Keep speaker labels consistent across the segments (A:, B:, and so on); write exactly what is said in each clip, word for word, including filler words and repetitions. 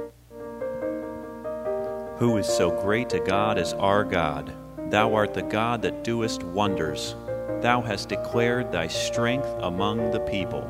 A: Who is so great a God as our God? Thou art the God that doest wonders. Thou hast declared thy strength among the people.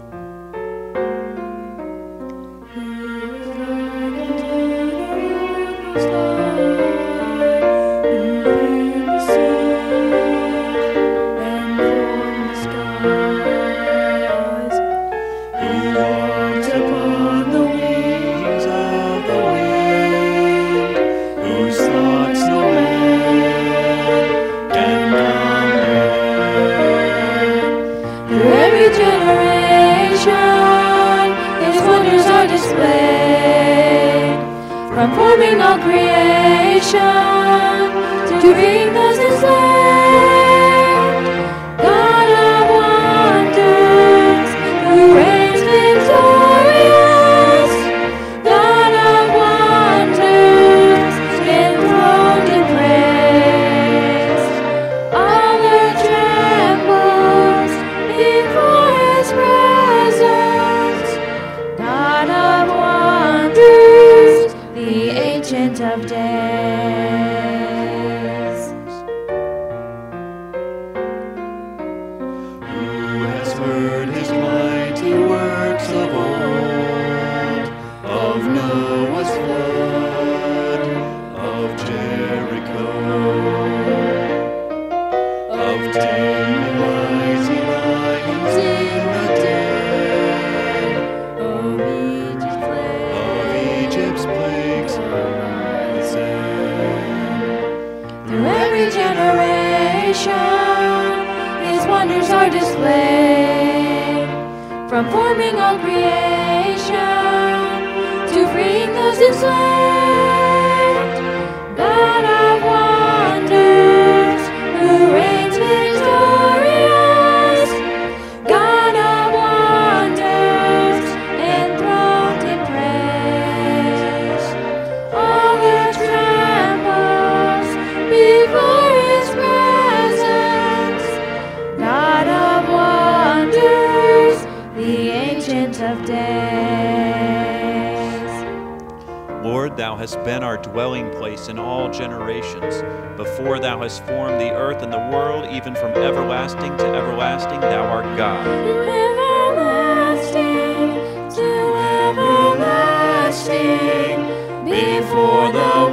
B: From forming all creation to bring those enslaved, God of wonders, who reigns victorious, God of wonders, enthroned in praise. All earth trembles before His presence, God of wonders, the Ancient of Days.
C: Who has heard His mighty works of old, of Noah's flood, of Jericho, of ten rising lions in the dead,
B: Of Egypt's plagues,
C: of Egypt's plagues,
B: through every generation, His wonders are displayed. From forming all creation to freeing those enslaved, God of wonders, who reigns victorious, God of wonders, enthroned in praise. All earth trembles before His presence, God of wonders, the Ancient of Days.
A: Lord, thou hast been our dwelling place in all generations. Before thou hast formed the earth and the world, even from everlasting to everlasting, thou art God.
B: From everlasting to everlasting, before the